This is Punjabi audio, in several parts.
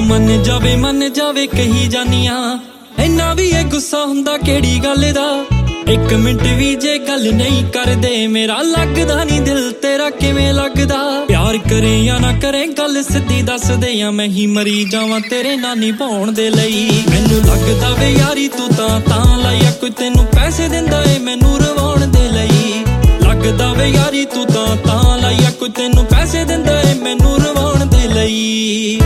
ਮੰਨ ਜਾਵੇ ਕਹੀ ਜਾਨੀਆਂ ਇੰਨਾ ਵੀ ਇਹ ਗੁੱਸਾ ਹੁੰਦਾ ਕਿਹੜੀ ਗੱਲ ਦਾ। ਇੱਕ ਮਿੰਟ ਵੀ ਜੇ ਗੱਲ ਨਹੀਂ ਕਰਦੇ ਮੇਰਾ ਲੱਗਦਾ ਨਹੀਂ ਦਿਲ ਤੇਰਾ ਕਿਵੇਂ ਲੱਗਦਾ। ਪਿਆਰ ਕਰੇ ਜਾਂ ਨਾ ਕਰੇ ਗੱਲ ਸਿੱਧੀ ਦੱਸ ਦੇ ਜਾਂ ਮੈਂ ਹੀ ਮਰੀ ਜਾਵਾਂ ਤੇਰੇ ਨਾਲ ਨਿਭਾਉਣ ਦੇ ਲਈ। ਮੈਨੂੰ ਲੱਗਦਾ ਵੇ ਯਾਰੀ ਤੂੰ ਤਾਂ ਲਾਇਆ ਕੋਈ ਤੈਨੂੰ ਪੈਸੇ ਦਿੰਦਾ ਏ ਮੈਨੂੰ ਰਵਾਉਣ ਦੇ ਲਈ। ਲੱਗਦਾ ਵੇ ਯਾਰੀ ਤੂੰ ਤਾਂ ਲਾਇਆ ਕੋਈ ਤੈਨੂੰ ਪੈਸੇ ਦਿੰਦਾ ਏ ਮੈਨੂੰ ਰਵਾਉਣ ਦੇ ਲਈ।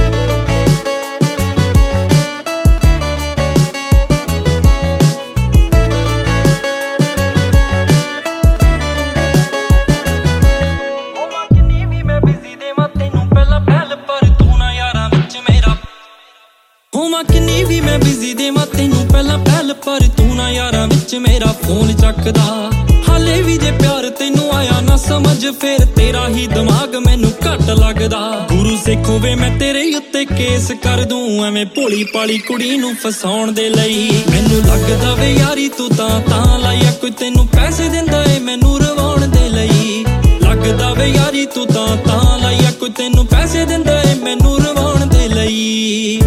ਕਿੰਨੀ ਵੀ ਮੈਂ ਬਿਜ਼ੀ ਦੇਵਾਂ ਤੈਨੂੰ ਪਹਿਲਾਂ ਪਹਿਲ ਪਰ ਤੂੰ ਨਾ ਯਾਰਾਂ ਵਿੱਚ ਮੇਰਾ ਫੋਨ ਚੱਕਦਾ। ਹਾਲੇ ਵੀ ਜੇ ਪਿਆਰ ਤੈਨੂੰ ਆਇਆ ਨਾ ਸਮਝ ਫੇਰ ਤੇਰਾ ਹੀ ਦਿਮਾਗ ਮੈਨੂੰ ਘੱਟ ਲੱਗਦਾ। ਗੁਰੂ ਸਿੱਖ ਹੋਵੇ ਮੈਂ ਤੇਰੇ ਉੱਤੇ ਕੇਸ ਕਰ ਦੂੰ ਐਵੇਂ ਭੋਲੀ ਪਾਲੀ ਕੁੜੀ ਨੂੰ ਫਸਾਉਣ ਦੇ ਲਈ। ਮੈਨੂੰ ਲੱਗਦਾ ਵੇ ਯਾਰੀ ਤੂੰ ਤਾਂ ਲਾਇਆ ਕੋਈ ਤੈਨੂੰ ਪੈਸੇ ਦਿੰਦਾ ਏ ਮੈਨੂੰ ਰਵਾਉਣ ਦੇ ਲਈ। ਲੱਗਦਾ ਵੇ ਯਾਰੀ ਤੂੰ ਤਾਂ ਲਾਇਆ ਕੋਈ ਤੈਨੂੰ ਪੈਸੇ ਦਿੰਦਾ ਏ ਮੈਨੂੰ ਰਵਾਉਣ ਦੇ ਲਈ।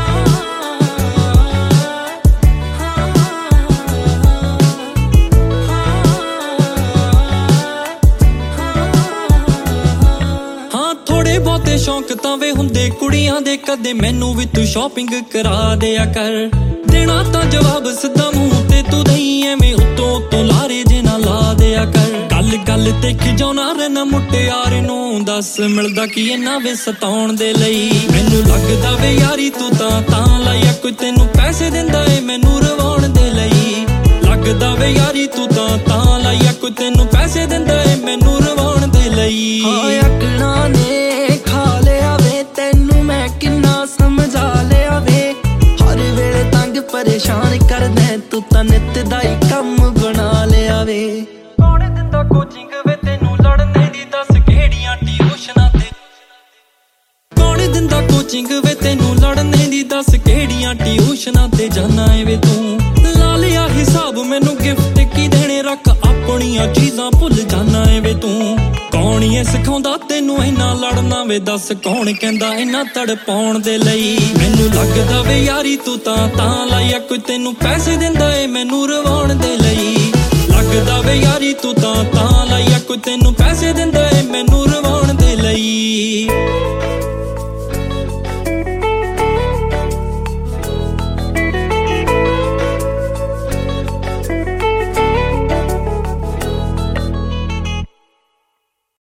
ਥੋੜੇ ਬਹੁਤੇ ਸ਼ੌਂਕ ਤਾਂ ਵੇ ਹੁੰਦੇ ਕੁੜੀਆਂ ਦੇ ਕਦੇ ਮੈਨੂੰ ਵੀ ਤੂੰ ਸ਼ਾਪਿੰਗ ਕਰਾ ਦਿਆ ਕਰ। ਦੇਣਾ ਤਾਂ ਜਵਾਬ ਸਿੱਧਾ ਮੂੰਹ ਤੇ ਤੂੰ ਦਈ ਐਵੇਂ ਉੱਤੋਂ ਲਾਰੇ ਜੇ ਨਾ ਲਾ ਦਿਆ ਕਰ। ਗੱਲ ਤੇ ਖਿਜਾਉਣਾ ਰਹਿਣਾ ਮੁਟਿਆਰ ਨੂੰ ਦੱਸ ਮਿਲਦਾ ਕੀ ਇਹਨਾਂ ਵੇ ਸਤਾਉਣ ਦੇ ਲਈ। ਮੈਨੂੰ ਲੱਗਦਾ ਵੇ ਯਾਰੀ ਤੂੰ ਤਾਂ ਲਾਇਆ ਕੋਈ ਤੈਨੂੰ ਪੈਸੇ ਦਿੰਦਾ ਏ ਮੈਨੂੰ ਰਵਾਉਣ ਦੇ ਲਈ। ਲੱਗਦਾ ਵੇ ਯਾਰੀ ਤੂੰ ਤਾਂ ਲਾਇਆ ਕੋਈ ਤੈਨੂੰ ਪੈਸੇ ਦਿੰਦਾ ਏ ਮੈਨੂੰ ਰਵਾਉਣ ਦੇ ਲਈ। ਅਕਲਾਂ ਨੇ ਖਾ ਲਿਆ ਵੇ ਤੈਨੂੰ ਮੈਂ ਕਿੰਨਾ ਸਮਝਾ ਲਿਆ ਵੇ। ਹਰ ਵੇਲੇ ਤੰਗ ਪਰੇਸ਼ਾਨ ਕਰਦਾ ਤੂੰ ਤਾਂ ਨਿੱਤ ਦਾ ਹੀ ਕੰਮ ਬਣਾ ਲਿਆ ਵੇ। ਕੌਣ ਦਿੰਦਾ ਕੋਚਿੰਗ ਵੇ ਤੈਨੂੰ ਲੜਨੇ ਦੀ ਦੱਸ ਕਿਹੜੀਆਂ ਟਿਊਸ਼ਨਾਂ ਤੇ। ਕੌਣ ਦਿੰਦਾ ਕੋਚਿੰਗ ਵੇ ਤੈਨੂੰ ਲੜਨੇ ਦੀ ਦੱਸ ਕਿਹੜੀਆਂ ਟਿਊਸ਼ਨਾਂ ਤੇ ਜਾਣਾ ਏ ਵੇ ਤੂੰ। ਲਾ ਲਿਆ ਹਿਸਾਬ ਮੈਨੂੰ ਗਿਫਟ ਕੀ ਦੇਣੇ ਰੱਖ ਆਪਣੀਆਂ ਚੀਜ਼ਾਂ ਭੁੱਲ ਜਾਣਾ ਏ ਵੇ ਤੂੰ। ਕੌਣ ਏ ਸਿਖਾਉਂਦਾ ਤੈਨੂੰ ਇੰਨਾ ਲੜਨਾ ਵੇ ਦੱਸ ਕੌਣ ਕਹਿੰਦਾ ਇੰਨਾ ਤੜਪਾਉਣ ਦੇ ਲਈ। ਮੈਨੂੰ ਲੱਗਦਾ ਵੇ ਯਾਰੀ ਤੂੰ ਤਾਂ ਲਾਇਆ ਕੋਈ ਤੈਨੂੰ ਪੈਸੇ ਦਿੰਦਾ ਏ ਮੈਨੂੰ ਰਵਾਉਣ ਦੇ ਲਈ। ਲੱਗਦਾ ਵੇ ਯਾਰੀ ਤੂੰ ਤਾਂ ਲਾਇਆ ਕੋਈ ਤੈਨੂੰ ਪੈਸੇ ਦਿੰਦਾ ਏ ਮੈਨੂੰ